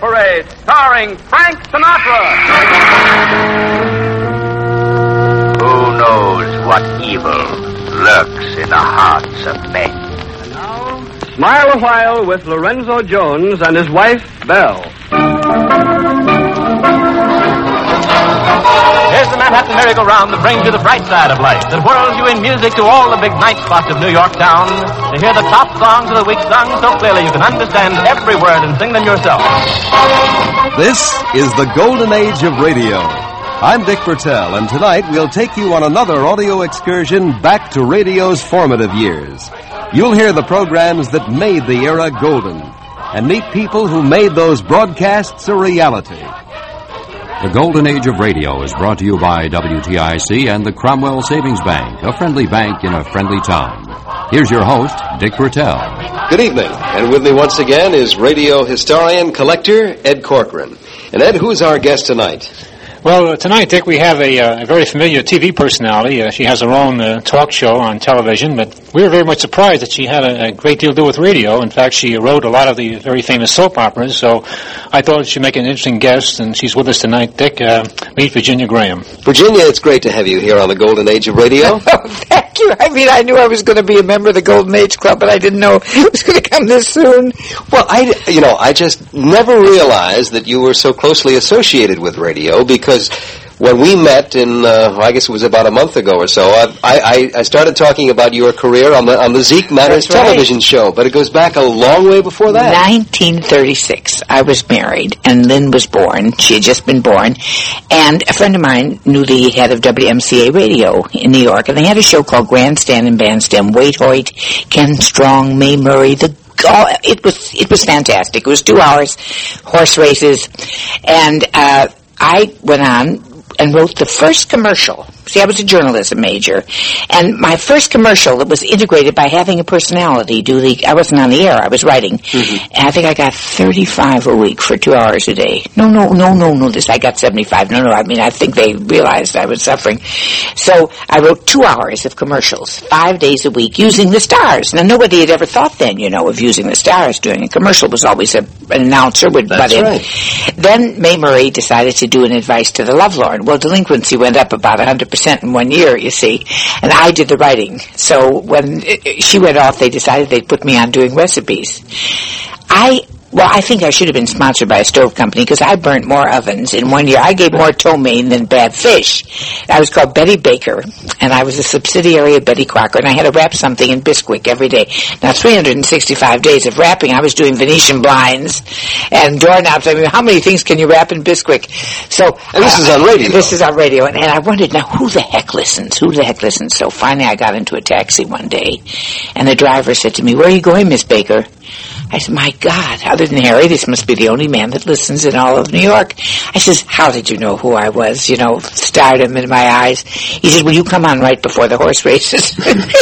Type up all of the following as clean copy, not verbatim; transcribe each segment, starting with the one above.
Parade, starring Frank Sinatra. Who knows what evil lurks in the hearts of men? And now, Smile a While with Lorenzo Jones and his wife, Belle. Here's the Manhattan merry-go-round that brings you the bright side of life, that whirls you in music to all the big night spots of New York town, to hear the top songs of the week sung so clearly you can understand every word and sing them yourself. This is the golden age of radio. I'm Dick Bertel, and tonight we'll take you on another audio excursion back to radio's formative years. You'll hear the programs that made the era golden, and meet people who made those broadcasts a reality. The Golden Age of Radio is brought to you by WTIC and the Cromwell Savings Bank, a friendly bank in a friendly town. Here's your host, Dick Bertel. Good evening, and with me once again is radio historian, collector, Ed Corcoran. And Ed, who's our guest tonight? Well, tonight, Dick, we have a very familiar TV personality. She has her own talk show on television, but we were very much surprised that she had a great deal to do with radio. In fact, she wrote a lot of the very famous soap operas, so I thought she'd make an interesting guest, and she's with us tonight. Dick, meet Virginia Graham. Virginia, it's great to have you here on the Golden Age of Radio. Oh, thank you. I mean, I knew I was going to be a member of the Golden Age Club, but I didn't know it was going to come this soon. Well, I just never realized that you were so closely associated with radio, because when we met in, I guess it was about a month ago or so, I started talking about your career on the Zeke Matters television show, but it goes back a long way before that. 1936. I was married, and Lynn was born. She had just been born, and a friend of mine knew the head of WMCA Radio in New York, and they had a show called Grandstand and Bandstand. Wade Hoyt, Ken Strong, Mae Murray, it was fantastic. It was 2 hours, horse races, and I went on and wrote the first commercial. See, I was a journalism major, and my first commercial that was integrated by having a personality I wasn't on the air, I was writing, and I think I got 35 a week for 2 hours a day. No, I got 75. I think they realized I was suffering. So I wrote 2 hours of commercials, 5 days a week, using the stars. Now, nobody had ever thought then, of using the stars. Doing a commercial was always an announcer would butt in. Right. Then Mae Murray decided to do an advice to the lovelorn. Well, delinquency went up about 100% in 1 year, you see, and I did the writing. So when she went off, they decided they'd put me on doing recipes. I think I should have been sponsored by a stove company because I burnt more ovens in 1 year. I gave more ptomaine than bad fish. I was called Betty Baker, and I was a subsidiary of Betty Crocker, and I had to wrap something in Bisquick every day. Now, 365 days of wrapping, I was doing Venetian blinds and doorknobs. I mean, how many things can you wrap in Bisquick? So, and this is on radio. This is on radio, and I wondered, now, who the heck listens? So finally I got into a taxi one day, and the driver said to me, "Where are you going, Miss Baker?" I said, "My God, other than Harry, this must be the only man that listens in all of New York." I says, "How did you know who I was? Stardom in my eyes." He said, "Will you come on right before the horse races?"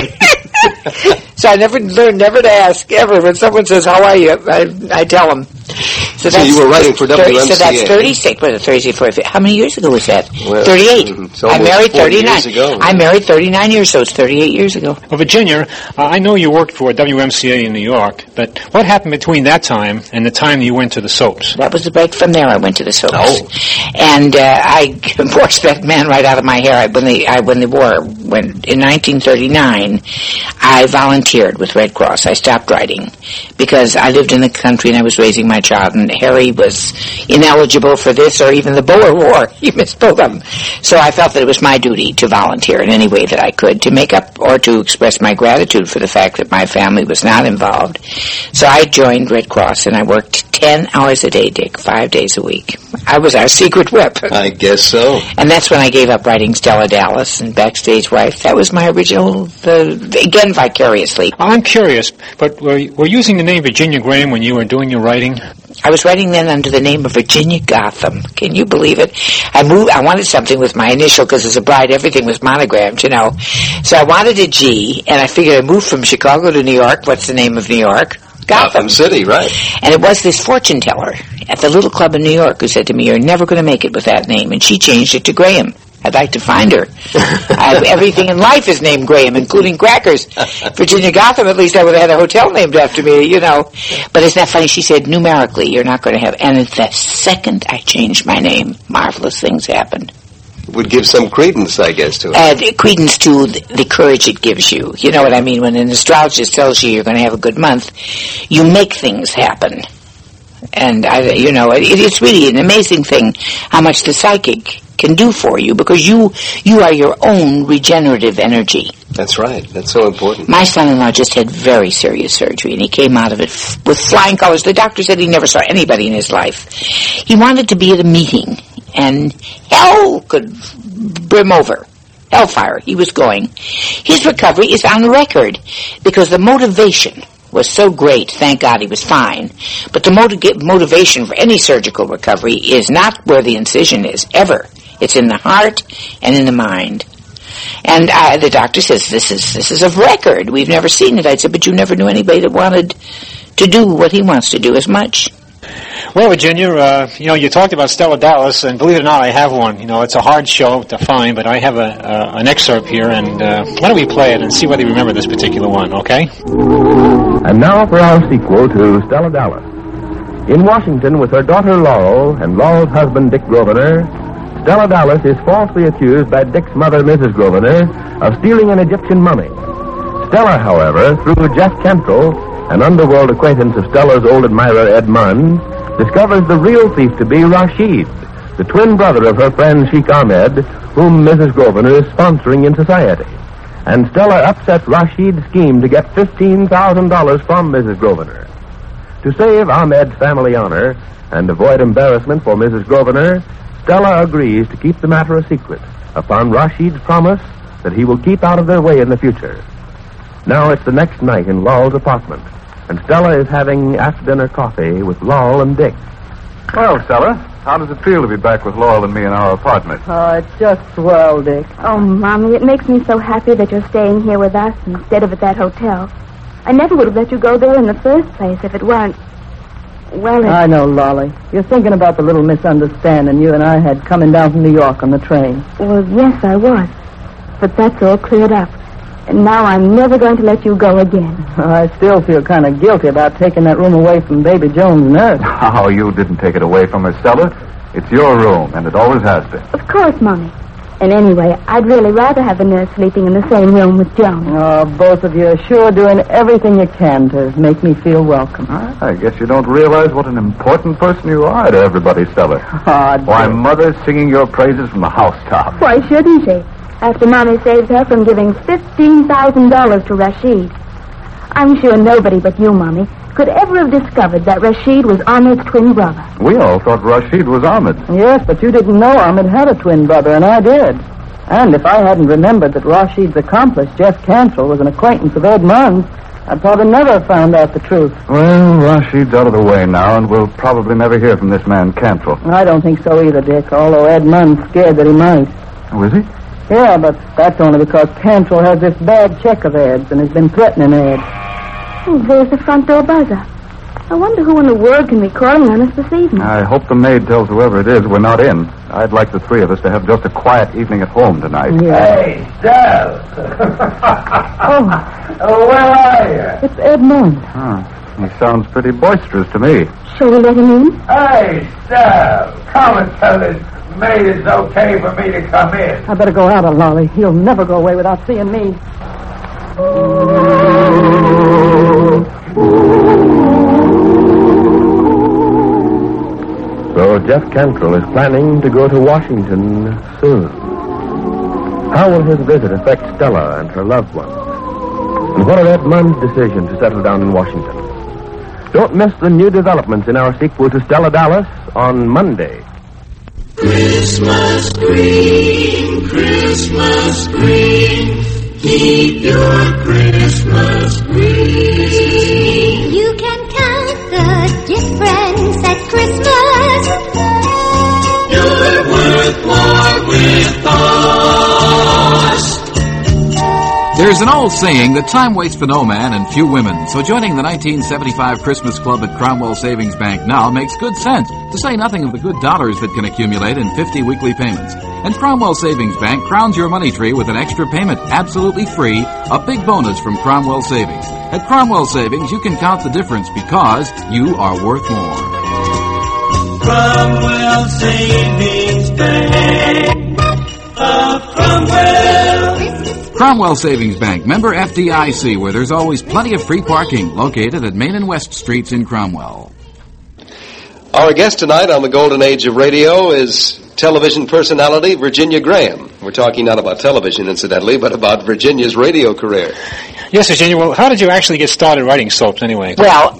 So I learned never to ask, ever. When someone says, "How are you?" I tell them. So you were writing for WMCA. So that's 36. What is it, 36? How many years ago was that? Well, 38. I married 39. Years ago. I married 39 years, so it's 38 years ago. Well, Virginia, I know you worked for WMCA in New York, but what happened between that time and the time you went to the soaps? That was the break from there. I went to the soaps. Oh. And I forced that man right out of my hair. When the war went, in 1939, I volunteered with Red Cross. I stopped writing because I lived in the country and I was raising my child, and Harry was ineligible for this or even the Boer War. He missed both of them. So I felt that it was my duty to volunteer in any way that I could to make up or to express my gratitude for the fact that my family was not involved. So I joined Red Cross, and I worked 10 hours a day, Dick, 5 days a week. I was our secret weapon. I guess so. And that's when I gave up writing Stella Dallas and Backstage Wife. That was my original, again, vicariously. I'm curious, but were you using the name Virginia Graham when you were doing your writing? I was writing then under the name of Virginia Gotham. Can you believe it? I wanted something with my initial, because as a bride, everything was monogrammed, So I wanted a G, and I figured I moved from Chicago to New York. What's the name of New York? Gotham City, right. And it was this fortune teller at the little club in New York who said to me, "You're never going to make it with that name." And she changed it to Graham. I'd like to find her. Everything in life is named Graham, including crackers. Virginia Gotham, at least I would have had a hotel named after me, you know. But isn't that funny? She said, numerically, you're not going to have... And the second I changed my name, marvelous things happened. Would give some credence, I guess, to it. Credence to the courage it gives you. You know what I mean? When an astrologist tells you you're going to have a good month, you make things happen. And, it's really an amazing thing how much the psychic can do for you, because you are your own regenerative energy. That's right. That's so important. My son-in-law just had very serious surgery, and he came out of it with flying colors. The doctor said he never saw anybody in his life. He wanted to be at a meeting, and hell could brim over. Hellfire, he was going. His recovery is on record, because the motivation was so great. Thank God he was fine. But the motivation for any surgical recovery is not where the incision is, ever. It's in the heart and in the mind. And the doctor says, this is of record. We've never seen it. I said, but you never knew anybody that wanted to do what he wants to do as much. Well, Virginia, you talked about Stella Dallas, and believe it or not, I have one. It's a hard show to find, but I have an excerpt here, and why don't we play it and see whether you remember this particular one, okay? And now for our sequel to Stella Dallas. In Washington, with her daughter Laurel and Laurel's husband Dick Grosvenor, Stella Dallas is falsely accused by Dick's mother, Mrs. Grosvenor, of stealing an Egyptian mummy. Stella, however, through Jeff Cantrell, an underworld acquaintance of Stella's old admirer Ed Munn, discovers the real thief to be Rashid, the twin brother of her friend Sheikh Ahmed, whom Mrs. Grosvenor is sponsoring in society. And Stella upsets Rashid's scheme to get $15,000 from Mrs. Grosvenor. To save Ahmed's family honor and avoid embarrassment for Mrs. Grosvenor, Stella agrees to keep the matter a secret upon Rashid's promise that he will keep out of their way in the future. Now it's the next night in Laurel's apartment, and Stella is having after-dinner coffee with Laurel and Dick. Well, Stella, how does it feel to be back with Laurel and me in our apartment? Oh, it's just swell, Dick. Oh, Mommy, it makes me so happy that you're staying here with us instead of at that hotel. I never would have let you go there in the first place if it weren't... Well, I know, Lolly. You're thinking about the little misunderstanding you and I had coming down from New York on the train. Well, yes, I was. But that's all cleared up. And now I'm never going to let you go again. I still feel kind of guilty about taking that room away from Baby Jones' nurse. Oh, you didn't take it away from her, Stella. It's your room, and it always has been. Of course, Mommy. And anyway, I'd really rather have a nurse sleeping in the same room with Jones. Oh, both of you are sure doing everything you can to make me feel welcome. I guess you don't realize what an important person you are to everybody, Stella. Oh, why, Mother's singing your praises from the housetop. Why shouldn't she? After Mommy saved her from giving $15,000 to Rashid. I'm sure nobody but you, Mommy, could ever have discovered that Rashid was Ahmed's twin brother. We all thought Rashid was Ahmed. Yes, but you didn't know Ahmed had a twin brother, and I did. And if I hadn't remembered that Rashid's accomplice, Jeff Cantrell, was an acquaintance of Ed Munn's, I'd probably never have found out the truth. Well, Rashid's out of the way now, and we'll probably never hear from this man Cantrell. I don't think so either, Dick, although Ed Munn's scared that he might. Oh, is he? Yeah, but that's only because Cantrell has this bad check of Ed's and has been threatening Ed. Oh, there's the front door buzzer. I wonder who in the world can be calling on us this evening. I hope the maid tells whoever it is we're not in. I'd like the three of us to have just a quiet evening at home tonight. Yeah. Hey, Del! Oh, where are you? It's Ed Munn. He sounds pretty boisterous to me. Shall we let him in? Hey, Del! Come and tell this maid it's okay for me to come in. I better go out, Lolly. He'll never go away without seeing me. So Jeff Cantrell is planning to go to Washington soon. How will his visit affect Stella and her loved ones? And what of Ed Munn's decision to settle down in Washington? Don't miss the new developments in our sequel to Stella Dallas on Monday. Christmas green, Christmas green. Keep your Christmas green. You can count the difference at Christmas. You're worth more with us. There's an old saying that time waits for no man and few women, so joining the 1975 Christmas Club at Cromwell Savings Bank now makes good sense, to say nothing of the good dollars that can accumulate in 50 weekly payments. And Cromwell Savings Bank crowns your money tree with an extra payment absolutely free, a big bonus from Cromwell Savings. At Cromwell Savings, you can count the difference because you are worth more. Cromwell Savings Bank of Cromwell. Cromwell Savings Bank, member FDIC, where there's always plenty of free parking, located at Main and West Streets in Cromwell. Our guest tonight on the Golden Age of Radio is television personality Virginia Graham. We're talking not about television, incidentally, but about Virginia's radio career. Yes, Virginia. Well, how did you actually get started writing soaps, anyway? Well,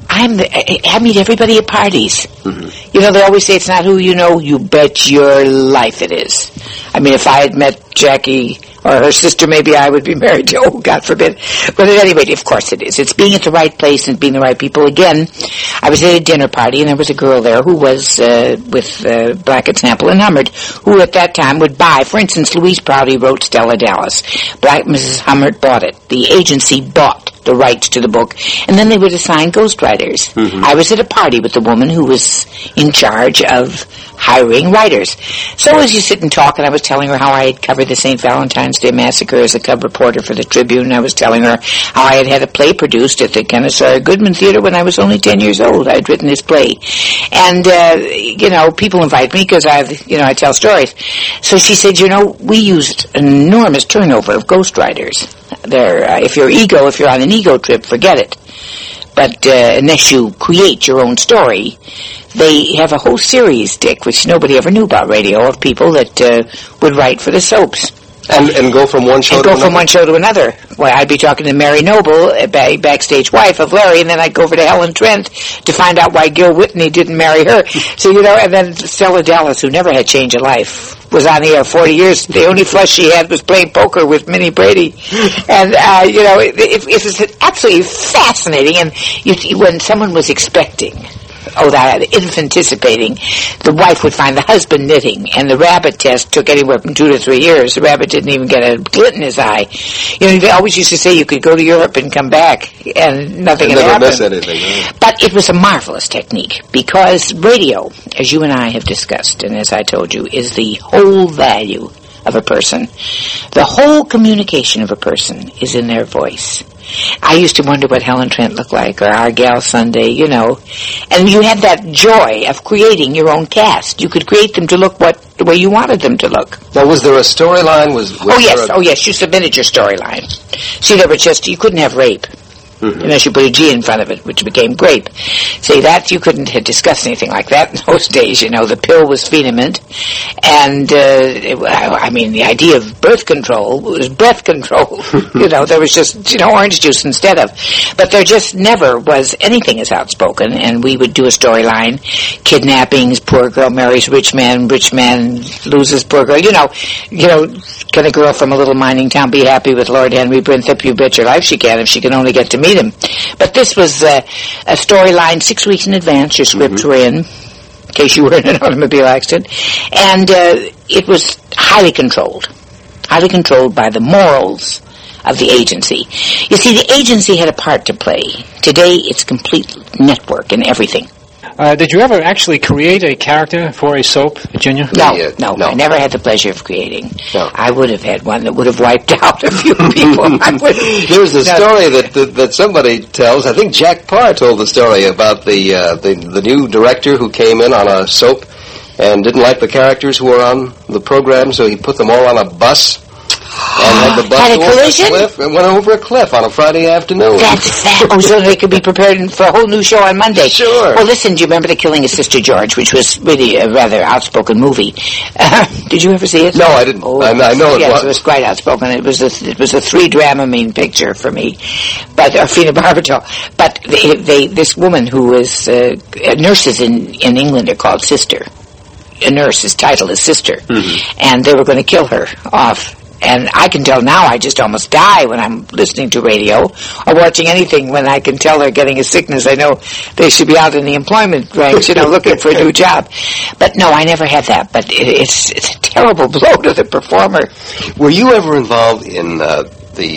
I meet everybody at parties. Mm-hmm. You know, they always say it's not who you know, you bet your life it is. I mean, if I had met Jackie or her sister, maybe I would be married to, oh, God forbid. But at any rate, of course it is. It's being at the right place and being the right people. Again, I was at a dinner party, and there was a girl there who was with Blackett, Sample, and Hummert, who at that time would buy, for instance, Louise Prouty wrote Stella Dallas. Mrs. Hummert bought it. The agency bought the rights to the book, and then they would assign ghostwriters. Mm-hmm. I was at a party with the woman who was in charge of hiring writers. So as you sit and talk, and I was telling her how I had covered the St. Valentine's Day Massacre as a cub reporter for the Tribune. I was telling her how I had had a play produced at the Kennesaw Goodman Theater when I was only 10 years old. I had written this play. And, people invite me because I tell stories. So she said, we used an enormous turnover of ghostwriters. If you're on an ego trip, forget it. But unless you create your own story, they have a whole series, Dick, which nobody ever knew about radio, of people that would write for the soaps. And go from one show to another? And go from one show to another. Well, I'd be talking to Mary Noble, backstage wife of Larry, and then I'd go over to Helen Trent to find out why Gil Whitney didn't marry her. So, and then Stella Dallas, who never had change of life, was on the air 40 years. The only flush she had was playing poker with Minnie Brady. And, it was absolutely fascinating. And when someone was expecting, anticipating, the wife would find the husband knitting, and the rabbit test took anywhere from 2 to 3 years. The rabbit didn't even get a glit in his eye. They always used to say you could go to Europe and come back, and nothing had happened. Never miss anything. Right? But it was a marvelous technique, because radio, as you and I have discussed, and as I told you, is the whole value of a person. The whole communication of a person is in their voice. I used to wonder what Helen Trent looked like, or our gal Sunday, And you had that joy of creating your own cast. You could create them to look the way you wanted them to look. Now, was there a storyline? Oh, yes, you submitted your storyline. See, you couldn't have rape. Mm-hmm. Unless you put a G in front of it, which became grape. See, that you couldn't have discussed anything like that in those days. The pill was Phenamint, and the idea of birth control was breath control. There was just orange juice instead of. But there just never was anything as outspoken. And we would do a storyline: kidnappings, poor girl marries rich man loses poor girl. Can a girl from a little mining town be happy with Lord Henry Brinthip? You bet your life she can, if she can only get to meet him. But this was a storyline 6 weeks in advance. Your scripts were in case you were in an automobile accident. And it was highly controlled by the morals of the agency. You see, the agency had a part to play. Today, it's complete network and everything. Did you ever actually create a character for a soap, Virginia? No. I never had the pleasure of creating. No. I would have had one that would have wiped out a few people. There's a story that somebody tells. I think Jack Parr told the story about the new director who came in on a soap and didn't like the characters who were on the program, so he put them all on a bus. And had the bus had a collision? Cliff and went over a cliff on a Friday afternoon. That's fat. So they could be prepared for a whole new show on Monday. Sure. Well, listen, do you remember The Killing of Sister George, which was really a rather outspoken movie? Did you ever see it? No, I didn't. I know it was. Yes, it was quite outspoken. It was a 3-Dramamine picture for me, or phenobarbital. But this woman who was nurses in England are called Sister. A nurse's title is Sister, and they were going to kill her off. And I can tell now I just almost die when I'm listening to radio or watching anything when I can tell they're getting a sickness. I know they should be out in the employment ranks, looking for a new job. But no, I never had that. But it's a terrible blow to the performer. Were you ever involved in the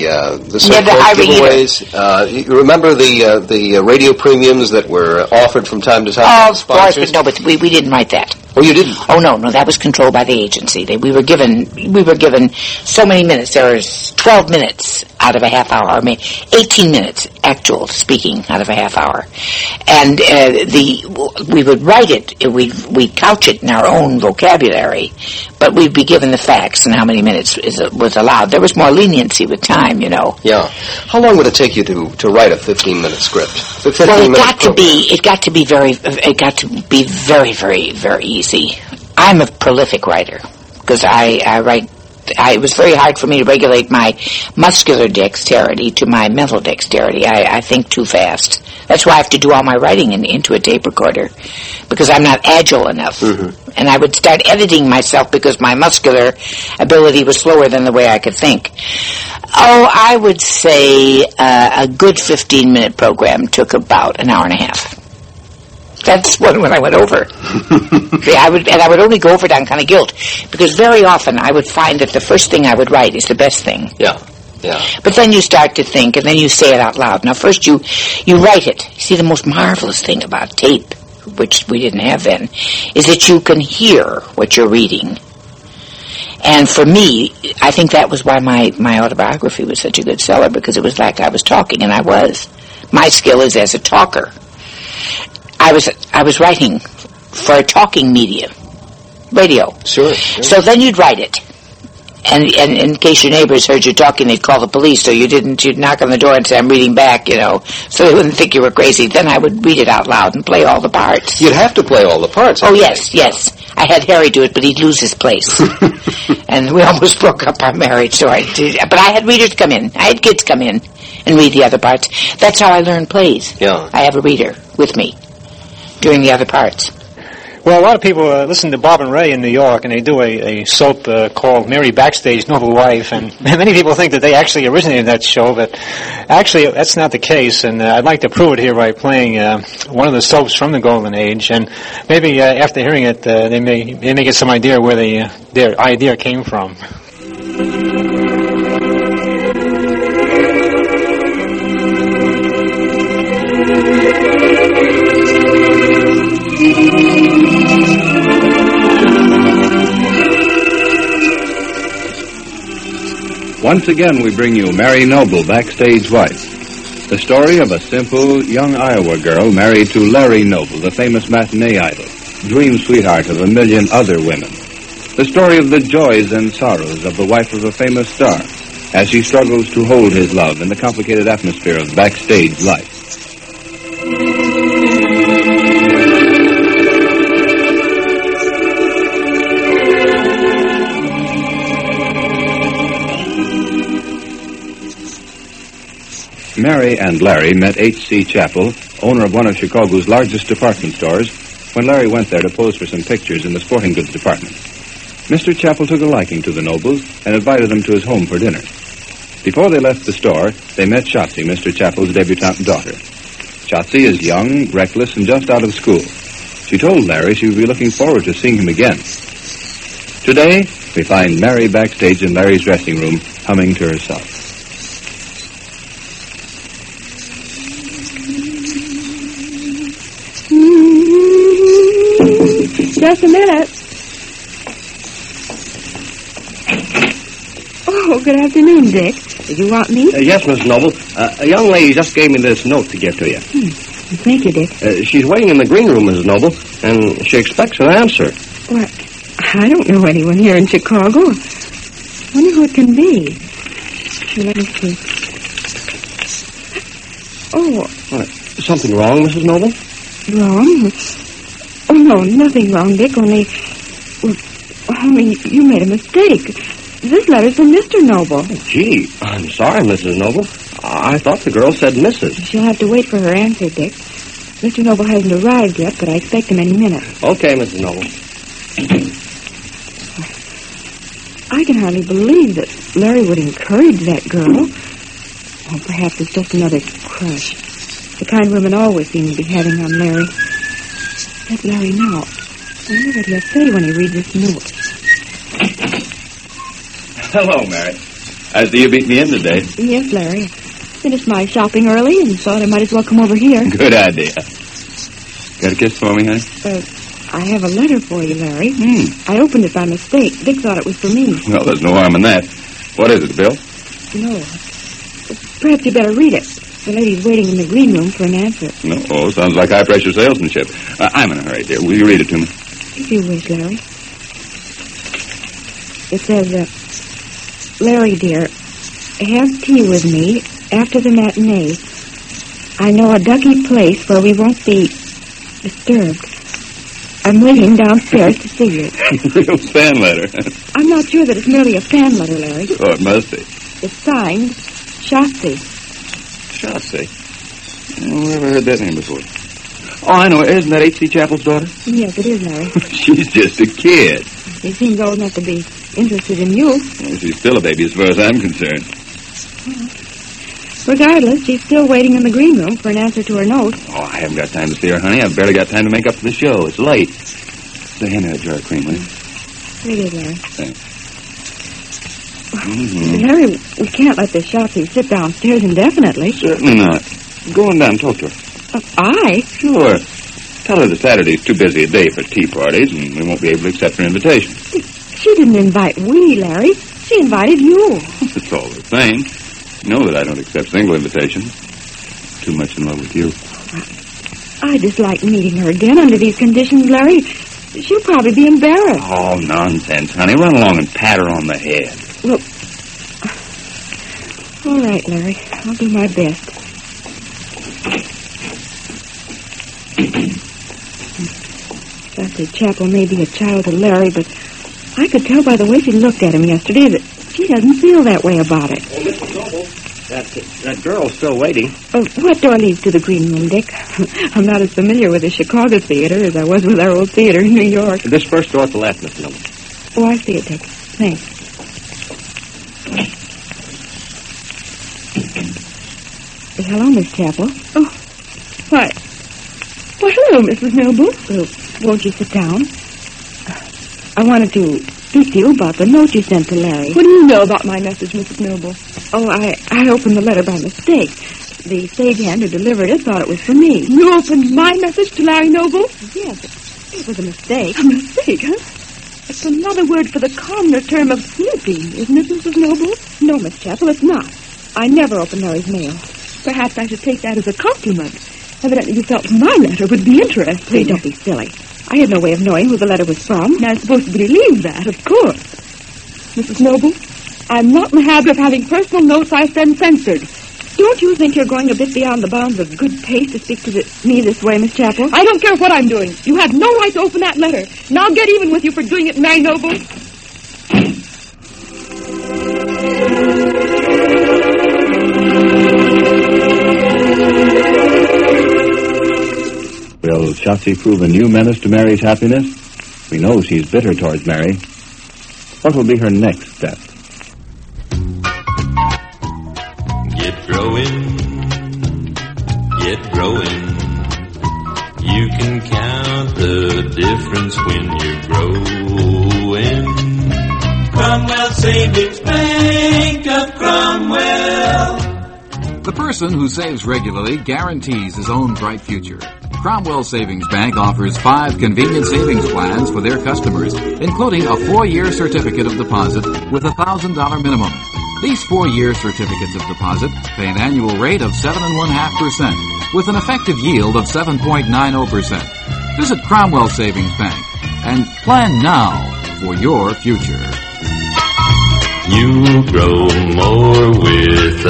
giveaways? You remember the radio premiums that were offered from time to time? Oh, of course, but we didn't write that. Oh, you didn't? Oh, no, that was controlled by the agency. We were given so many minutes. There was 12 minutes out of a half hour. I mean, 18 minutes actual speaking out of a half hour. And we would write it. We'd couch it in our own vocabulary, but we'd be given the facts and how many minutes was allowed. There was more leniency with time, you know. Yeah. How long would it take you to write a 15-minute script? Well, it got to be very, very, very easy. I'm a prolific writer because I write. It was very hard for me to regulate my muscular dexterity to my mental dexterity. I think too fast. That's why I have to do all my writing into a tape recorder because I'm not agile enough. Mm-hmm. And I would start editing myself because my muscular ability was slower than the way I could think. Oh, I would say a good 15-minute program took about an hour and a half. That's when I went over. See, I would only go over it on kind of guilt because very often I would find that the first thing I would write is the best thing. Yeah. But then you start to think, and then you say it out loud. Now, first you write it. See, the most marvelous thing about tape, which we didn't have then, is that you can hear what you're reading. And for me, I think that was why my autobiography was such a good seller because it was like I was talking, and I was. My skill is as a talker. I was writing for a talking media, radio. Sure. So then you'd write it. And in case your neighbors heard you talking, they'd call the police, so you'd knock on the door and say, I'm reading back, you know, so they wouldn't think you were crazy. Then I would read it out loud and play all the parts. You'd have to play all the parts. Oh, yes. I had Harry do it, but he'd lose his place. And we almost broke up our marriage, but I had readers come in. I had kids come in and read the other parts. That's how I learned plays. Yeah. I have a reader with me doing the other parts. Well, a lot of people listen to Bob and Ray in New York, and they do a soap called Mary Backstage, Noble Wife, and many people think that they actually originated that show, but actually that's not the case, and I'd like to prove it here by playing one of the soaps from the Golden Age, and maybe after hearing it, they may get some idea where their idea came from. Once again, we bring you Mary Noble, Backstage Wife, the story of a simple young Iowa girl married to Larry Noble, the famous matinee idol, dream sweetheart of a million other women. The story of the joys and sorrows of the wife of a famous star as she struggles to hold his love in the complicated atmosphere of backstage life. Mary and Larry met H.C. Chappell, owner of one of Chicago's largest department stores, when Larry went there to pose for some pictures in the sporting goods department. Mr. Chappell took a liking to the Nobles and invited them to his home for dinner. Before they left the store, they met Shotzi, Mr. Chappell's debutante daughter. Shotzi is young, reckless, and just out of school. She told Larry she would be looking forward to seeing him again. Today, we find Mary backstage in Larry's dressing room, humming to herself. Just a minute. Oh, good afternoon, Dick. Did you want me? Yes, Miss Noble. A young lady just gave me this note to give to you. Thank you, Dick. She's waiting in the green room, Mrs. Noble, and she expects an answer. Well, I don't know anyone here in Chicago. Wonder who it can be. Here, let me see. Oh. Something wrong, Mrs. Noble? Wrong? Oh, no, nothing wrong, Dick, only you made a mistake. This letter's from Mr. Noble. Gee, I'm sorry, Mrs. Noble. I thought the girl said Mrs. She'll have to wait for her answer, Dick. Mr. Noble hasn't arrived yet, but I expect him any minute. Okay, Mrs. Noble. I can hardly believe that Larry would encourage that girl. Or perhaps it's just another crush. The kind women always seem to be having on Larry. Let Larry know. I wonder what he'll say when he reads this note. Hello, Mary. I see you beat me in today. Yes, Larry. Finished my shopping early and thought I might as well come over here. Good idea. Got a kiss for me, honey? I have a letter for you, Larry. I opened it by mistake. Dick thought it was for me. Well, there's no harm in that. What is it, Bill? No. Perhaps you better read it. The lady's waiting in the green room for an answer. No, sounds like high-pressure salesmanship. I'm in a hurry, dear. Will you read it to me? If you wish, Larry. It says, Larry, dear, have tea with me after the matinee. I know a ducky place where we won't be disturbed. I'm waiting downstairs to see you. Real fan letter. I'm not sure that it's merely a fan letter, Larry. Oh, it must be. It's signed Shotzi. Shotzi? Oh, never heard that name before. Oh, I know. Isn't that H.C. Chapel's daughter? Yes, it is, Larry. She's just a kid. She seems old enough to be interested in you. Well, she's still a baby as far as I'm concerned. Regardless, she's still waiting in the green room for an answer to her note. Oh, I haven't got time to see her, honey. I've barely got time to make up for the show. It's late. Say, hand me that jar of cream, will you? Here it is, Larry. Thanks. Larry, we can't let this Shotzi sit downstairs indefinitely. Certainly not. Go on down and talk to her. I? Sure. Tell her that Saturday's too busy a day for tea parties, and we won't be able to accept her invitation. She didn't invite we, Larry. She invited you. It's all the same. You know that I don't accept single invitations. Too much in love with you. I dislike meeting her again under these conditions, Larry. She'll probably be embarrassed. Oh, nonsense, honey. Run along and pat her on the head. Well, all right, Larry. I'll do my best. Dr. Chapel may be a child to Larry, but I could tell by the way she looked at him yesterday that she doesn't feel that way about it. Oh, Mr. Noble, that girl's still waiting. What door leads to the green room, Dick? I'm not as familiar with the Chicago theater as I was with our old theater in New York. This first door at the left, Mr. Noble. Oh, I see it, Dick. Thanks. Hello, Miss Chapel. Oh, why? Well, hello, Mrs. Noble. Won't you sit down? I wanted to speak to you about the note you sent to Larry. What do you know about my message, Mrs. Noble? Oh, I opened the letter by mistake. The stagehand who delivered it thought it was for me. You opened my message to Larry Noble? Yes, it was a mistake. A mistake, huh? It's another word for the commoner term of snooping, isn't it, Mrs. Noble? No, Miss Chapel, it's not. I never opened Larry's mail. Perhaps I should take that as a compliment. Evidently you felt my letter would be interesting. Please don't be silly. I had no way of knowing who the letter was from. And I'm supposed to believe that, of course. Mrs. Noble, I'm not in the habit of having personal notes I send censored. Don't you think you're going a bit beyond the bounds of good taste to speak to me this way, Miss Chapel? I don't care what I'm doing. You had no right to open that letter. And I'll get even with you for doing it, Mary Noble. Will Shotzi prove a new menace to Mary's happiness? We know she's bitter towards Mary. What will be her next step? Get growing. You can count the difference when you're growing. Cromwell Savings Bank of Cromwell. The person who saves regularly guarantees his own bright future. Cromwell Savings Bank offers 5 convenient savings plans for their customers, including a 4-year certificate of deposit with a $1,000 minimum. These 4-year certificates of deposit pay an annual rate of 7.5% with an effective yield of 7.90%. Visit Cromwell Savings Bank and plan now for your future. You grow more with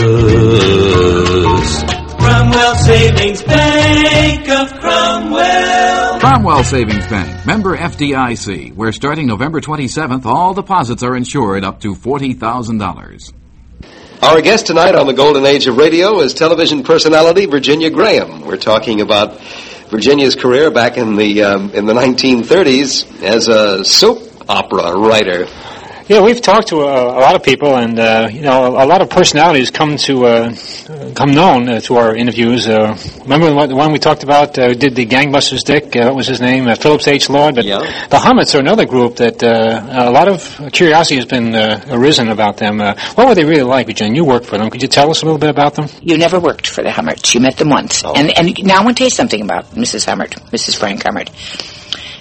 us. Cromwell Savings Bank of Cromwell. Cromwell Savings Bank, member FDIC, where starting November 27th, all deposits are insured up to $40,000. Our guest tonight on the Golden Age of Radio is television personality Virginia Graham. We're talking about Virginia's career back in the 1930s as a soap opera writer. Yeah, we've talked to a lot of people, and a lot of personalities come known to our interviews. Remember the one we talked about? Did the Gangbusters Dick? What was his name? Phillips H. Lord. But yeah. The Hummets are another group that a lot of curiosity has been arisen about them. What were they really like, Virginia? You worked for them. Could you tell us a little bit about them? You never worked for the Hummerts. You met them once. Oh. And now I want to tell you something about Mrs. Hummert, Mrs. Frank Hummert.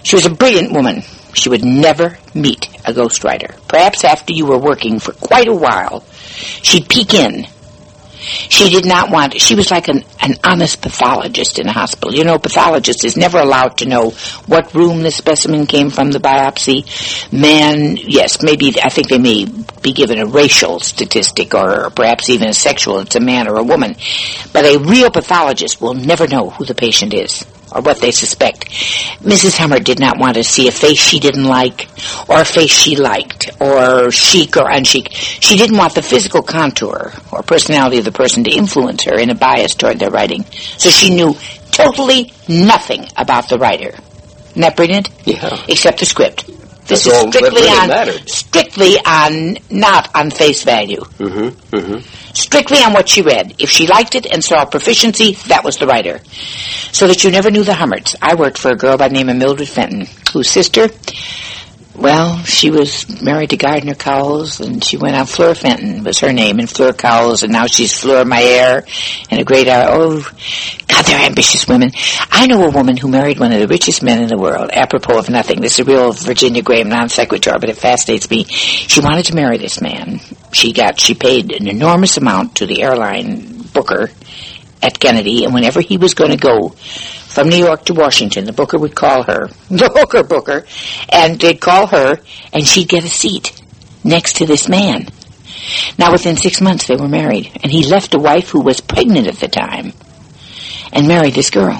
She was a brilliant woman. She would never meet a ghostwriter. Perhaps after you were working for quite a while, she'd peek in. She did not want... She was like an honest pathologist in a hospital. You know, a pathologist is never allowed to know what room the specimen came from, the biopsy. Man, yes, maybe... I think they may be given a racial statistic or perhaps even a sexual. It's a man or a woman. But a real pathologist will never know who the patient is or what they suspect. Mrs. Hummer did not want to see a face she didn't like or a face she liked or chic or unchic. She didn't want the physical contour or personality of the person to influence her in a bias toward their writing. So she knew totally nothing about the writer. Isn't that brilliant? Yeah. Except the script. This That's is all that really mattered. strictly on, not on face value. Mm-hmm. Mm-hmm. Strictly on what she read. If she liked it and saw proficiency, that was the writer. So that you never knew the Hummerts. I worked for a girl by the name of Mildred Fenton, whose sister, well, she was married to Gardner Cowles, and she went on Fleur Fenton was her name, and Fleur Cowles, and now she's Fleur Mayer, and a great, oh, God, they're ambitious women. I know a woman who married one of the richest men in the world, apropos of nothing. This is a real Virginia Graham non sequitur, but it fascinates me. She wanted to marry this man. She paid an enormous amount to the airline booker at Kennedy, and whenever he was going to go from New York to Washington, the booker would call her, the booker, and they'd call her, and she'd get a seat next to this man. Now, within 6 months, they were married, and he left a wife who was pregnant at the time and married this girl.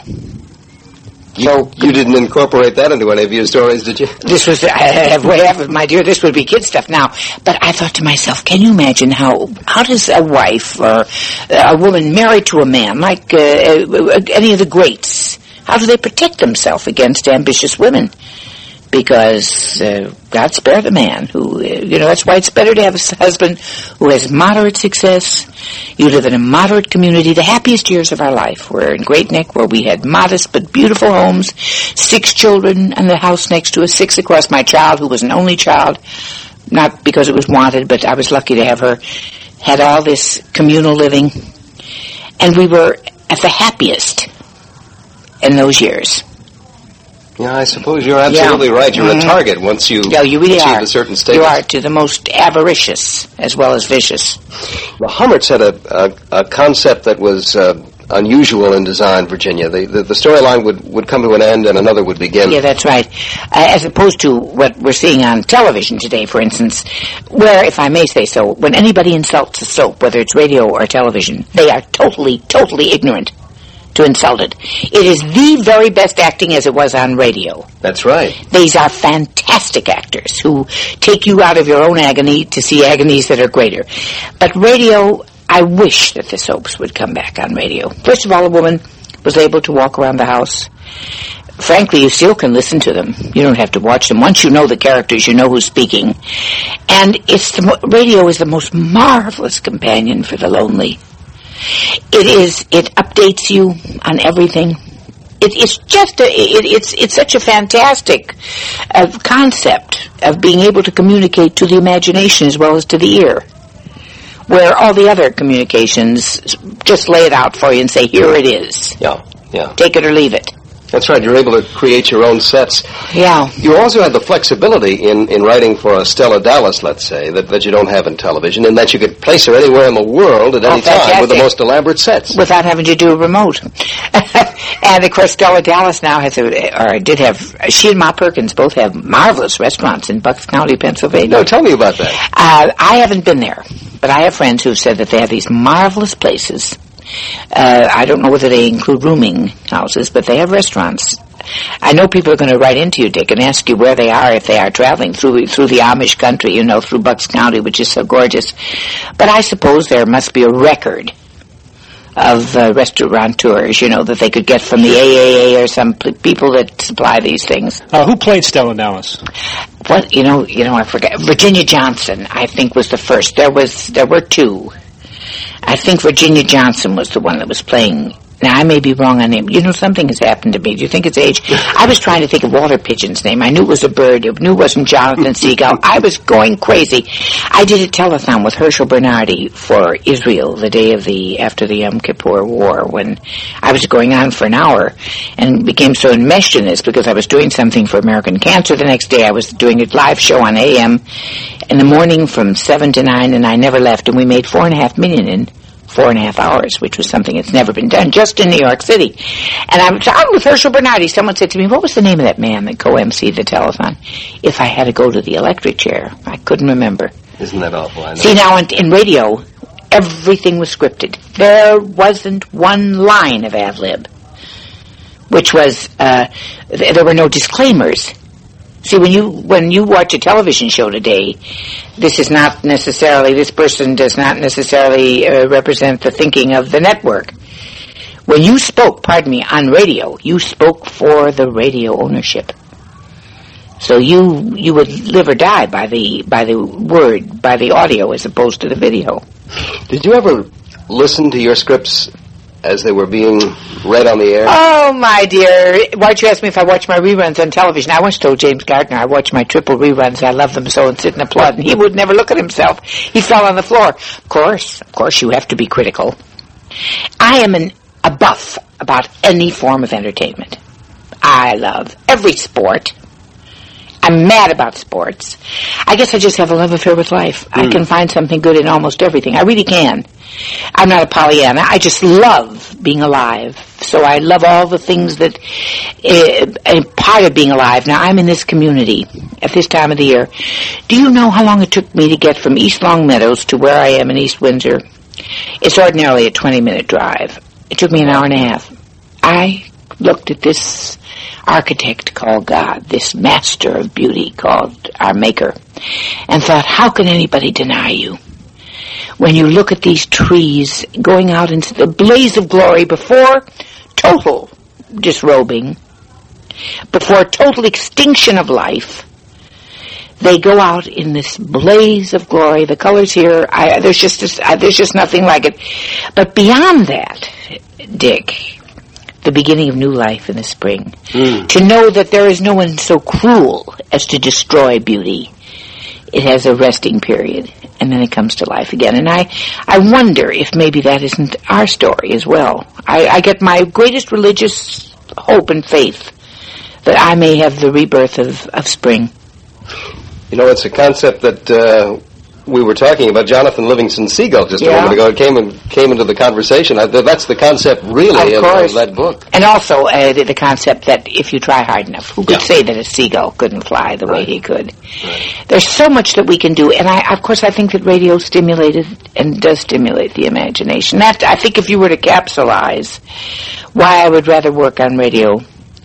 You didn't incorporate that into any of your stories, did you? This was, my dear, this would be kid stuff now. But I thought to myself, can you imagine how does a wife or a woman married to a man, like any of the greats, how do they protect themselves against ambitious women? Because God spare the man who, that's why it's better to have a husband who has moderate success. You live in a moderate community. The happiest years of our life were in Great Neck, where we had modest but beautiful homes, 6 children, and the house next to us, 6 across. My child, who was an only child, not because it was wanted, but I was lucky to have her, had all this communal living. And we were at the happiest in those years. Yeah, I suppose you're absolutely right. You're a target once you really achieve are. a certain status. You are, to the most avaricious as well as vicious. The Hummerts had a concept that was unusual in design, Virginia. The storyline would come to an end and another would begin. Yeah, that's right. As opposed to what we're seeing on television today, for instance, where, if I may say so, when anybody insults a soap, whether it's radio or television, they are totally, totally ignorant to insult it. It is the very best acting as it was on radio. That's right. These are fantastic actors who take you out of your own agony to see agonies that are greater. But radio, I wish that the soaps would come back on radio. First of all, a woman was able to walk around the house. Frankly, you still can listen to them. You don't have to watch them. Once you know the characters, you know who's speaking. And radio is the most marvelous companion for the lonely. It updates you on everything. It's such a fantastic concept of being able to communicate to the imagination as well as to the ear, where all the other communications just lay it out for you and say, here it is. Yeah. Take it or leave it. That's right. You're able to create your own sets. Yeah. You also have the flexibility in writing for a Stella Dallas, let's say, that you don't have in television, in that you could place her anywhere in the world at any time with the most elaborate sets. Without having to do a remote. And, of course, Stella Dallas now she and Ma Perkins both have marvelous restaurants in Bucks County, Pennsylvania. No, tell me about that. I haven't been there, but I have friends who've said that they have these marvelous places. I don't know whether they include rooming houses, but they have restaurants. I know people are going to write into you, Dick, and ask you where they are if they are traveling through the Amish country, through Bucks County, which is so gorgeous. But I suppose there must be a record of restaurateurs, that they could get from the AAA or some people that supply these things. Who played Stella Dallas? What, I forget. Virginia Johnson, I think, was the first. There were 2. I think Virginia Johnson was the one that was playing Now, I may be wrong on him. You know, something has happened to me. Do you think it's age? I was trying to think of Walter Pigeon's name. I knew it was a bird. I knew it wasn't Jonathan Seagull. I was going crazy. I did a telethon with Herschel Bernardi for Israel the day of after the Yom Kippur War, when I was going on for an hour and became so enmeshed in this because I was doing something for American Cancer the next day. I was doing a live show on AM in the morning from 7 to 9, and I never left, and we made $4.5 million in 4.5 hours, which was something that's never been done, just in New York City. And I was out with Herschel Bernardi. Someone said to me, what was the name of that man that co-emceed the telethon? If I had to go to the electric chair, I couldn't remember. Isn't that awful? I know. See, now in radio, everything was scripted. There wasn't one line of ad-lib, which was, there were no disclaimers. See, when you watch a television show today, this person does not necessarily represent the thinking of the network. When you spoke, on radio, you spoke for the radio ownership. So you would live or die by the word, by the audio, as opposed to the video. Did you ever listen to your scripts as they were being read on the air? Oh, my dear. Why'd you ask me if I watch my reruns on television? I once told James Gardner I watch my triple reruns. I love them so, and sit and applaud. And he would never look at himself. He fell on the floor. Of course, you have to be critical. I am a buff about any form of entertainment. I love every sport. I'm mad about sports. I guess I just have a love affair with life. I can find something good in almost everything. I really can. I'm not a Pollyanna. I just love being alive. So I love all the things that are part of being alive. Now, I'm in this community at this time of the year. Do you know how long it took me to get from East Long Meadows to where I am in East Windsor? It's ordinarily a 20-minute drive. It took me an hour and a half. I looked at this architect called God, this master of beauty called our Maker, and thought, how can anybody deny you? When you look at these trees going out into the blaze of glory before total disrobing, before total extinction of life, they go out in this blaze of glory. The colors here, there's just nothing like it. But beyond that, Dick, the beginning of new life in the spring. To know that there is no one so cruel as to destroy beauty. It has a resting period, and then it comes to life again. And I wonder if maybe that isn't our story as well. I get my greatest religious hope and faith that I may have the rebirth of spring. You know, it's a concept that we were talking about. Jonathan Livingston Seagull just a moment ago. It came into the conversation. That's the concept, really, of that book. And also the concept that if you try hard enough, who could say that a seagull couldn't fly the way he could? Right. There's so much that we can do, and I think that radio stimulated and does stimulate the imagination. I think if you were to capsulize why I would rather work on radio.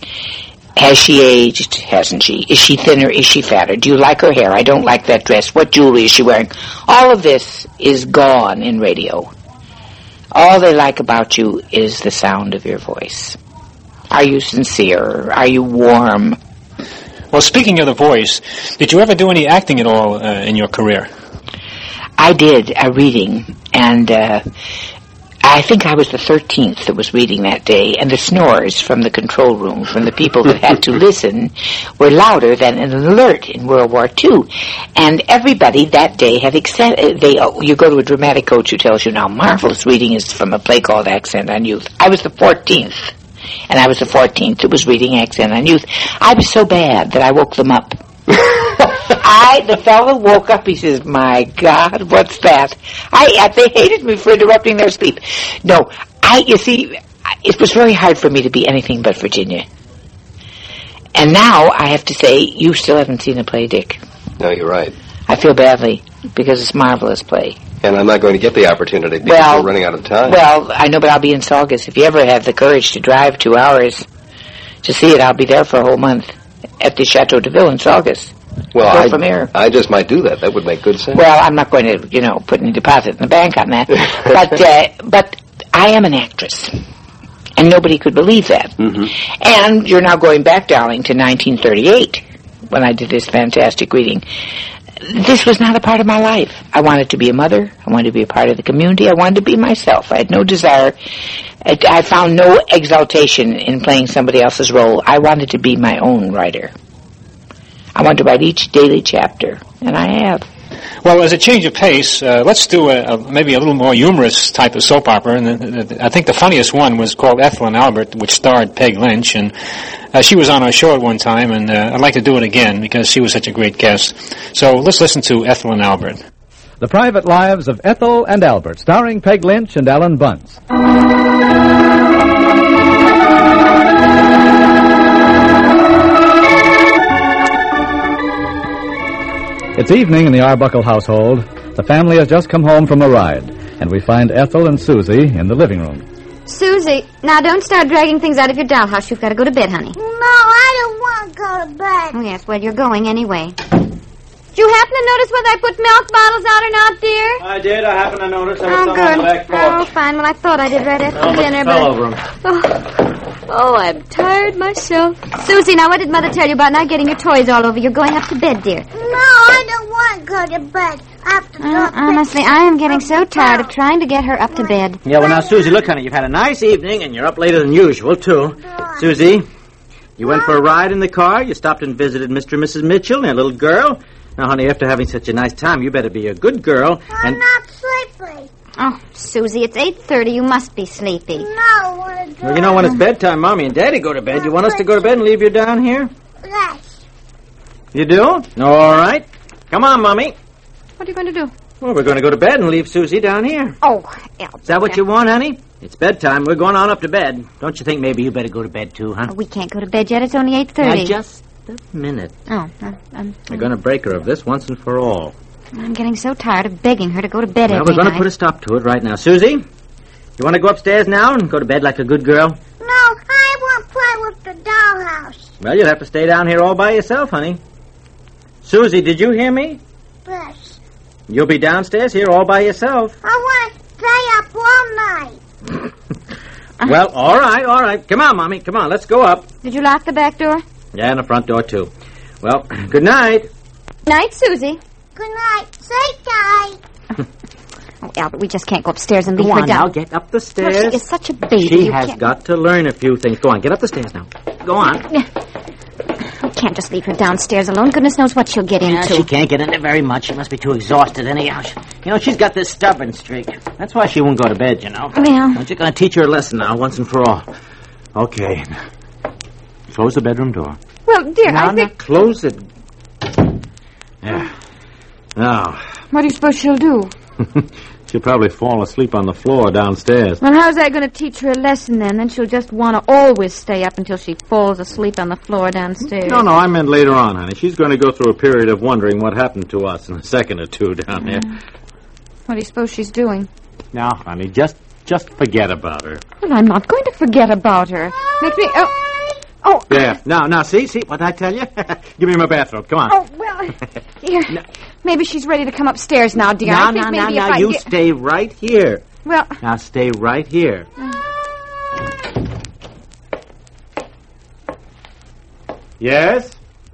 Has she aged? Hasn't she? Is she thinner? Is she fatter? Do you like her hair? I don't like that dress. What jewelry is she wearing? All of this is gone in radio. All they like about you is the sound of your voice. Are you sincere? Are you warm? Well, speaking of the voice, did you ever do any acting at all in your career? I did, reading, and I think I was the 13th that was reading that day, and the snores from the control room, from the people that had to listen, were louder than an alert in World War II. And everybody that day had accepted, you go to a dramatic coach who tells you now, marvelous reading is from a play called Accent on Youth. I was the 14th, and I was the 14th that was reading Accent on Youth. I was so bad that I woke them up. The fellow woke up, he says, my God, what's that? They hated me for interrupting their sleep. No, you see, it was very hard for me to be anything but Virginia. And now, I have to say, you still haven't seen a play, Dick. No, you're right. I feel badly, because it's a marvelous play. And I'm not going to get the opportunity because we're running out of time. Well, I know, but I'll be in Saugus. If you ever have the courage to drive 2 hours to see it, I'll be there for a whole month at the Chateau de Ville in Saugus. Well, I just might do that. That would make good sense. Well, I'm not going to, put any deposit in the bank on that. But I am an actress. And nobody could believe that. Mm-hmm. And you're now going back, darling, to 1938, when I did this fantastic reading. this was not a part of my life. I wanted to be a mother. I wanted to be a part of the community. I wanted to be myself. I had no desire. I found no exaltation in playing somebody else's role. I wanted to be my own writer. I wanted to write each daily chapter, and I have. Well, as a change of pace, let's do maybe a little more humorous type of soap opera. And I think the funniest one was called Ethel and Albert, which starred Peg Lynch. And she was on our show at one time, and I'd like to do it again because she was such a great guest. So let's listen to Ethel and Albert. The Private Lives of Ethel and Albert, starring Peg Lynch and Alan Bunce. It's evening in the Arbuckle household. The family has just come home from a ride, and we find Ethel and Susie in the living room. Susie, now don't start dragging things out of your dollhouse. You've got to go to bed, honey. No, I don't want to go to bed. Oh, yes, well, you're going anyway. Did you happen to notice whether I put milk bottles out or not, dear? I did. I happened to notice. There was some good. on the back porch. Oh, fine. Well, I thought I did right after dinner, fell but... over 'em. Oh, I'm tired myself. Susie, now what did Mother tell you about not getting your toys all over? You're going up to bed, dear. No, I don't want to go to bed. I have to go to bed. Honestly, I am getting so tired of trying to get her up to bed. Yeah, well, now, Susie, look, honey, you've had a nice evening, and you're up later than usual, too. Susie, you went for a ride in the car. You stopped and visited Mr. and Mrs. Mitchell and their little girl. Now, honey, after having such a nice time, you better be a good girl. I'm not sleepy. Oh, Susie, it's 8:30. You must be sleepy. No, I want to go. Well, you know, when it's bedtime, Mommy and Daddy go to bed. You want us to go to bed and leave you down here? Yes. You do? All right. Come on, Mommy. What are you going to do? Well, we're going to go to bed and leave Susie down here. Oh, Albert. Is that what you want, honey? It's bedtime. We're going on up to bed. Don't you think maybe you better go to bed, too, huh? Oh, we can't go to bed yet. It's only 8:30. Now, just a minute. Oh, We're going to break her of this once and for all. I'm getting so tired of begging her to go to bed Well, every we're going night. to put a stop to it right now. Susie, you want to go upstairs now and go to bed like a good girl? No, I want to play with the dollhouse. Well, you'll have to stay down here all by yourself, honey. Susie, did you hear me? Yes. You'll be downstairs here all by yourself. I want to stay up all night. Well, all right. Come on, Mommy. Come on, let's go up. Did you lock the back door? Yeah, and the front door, too. Well, good night. Night, Susie. Good night. Say night. Oh, Albert, we just can't go upstairs and leave Go her on down. now, get up the stairs. Well, she is such a baby. She You has can't... got to learn a few things. Go on, get up the stairs now. Go on. We can't just leave her downstairs alone. Goodness knows what she'll get into. She can't get into very much. She must be too exhausted anyhow. You know, she's got this stubborn streak. That's why she won't go to bed, you know. Yeah. I'm just going to teach her a lesson now, once and for all. Okay. Close the bedroom door. Well, dear, Now, I think... close it. Yeah. Now, What do you suppose she'll do? She'll probably fall asleep on the floor downstairs. Well, how's that going to teach her a lesson, then? Then she'll just want to always stay up until she falls asleep on the floor downstairs. No, I meant later on, honey. She's going to go through a period of wondering what happened to us in a second or two down there. What do you suppose she's doing? Now, honey, just forget about her. Well, I'm not going to forget about her. Makes me... Oh. Yeah. Now, see what I tell you? Give me my bathrobe. Come on. Oh, well, here. Maybe she's ready to come upstairs now, dear. I think maybe if I you get... stay right here. Well... Now, stay right here. Yes?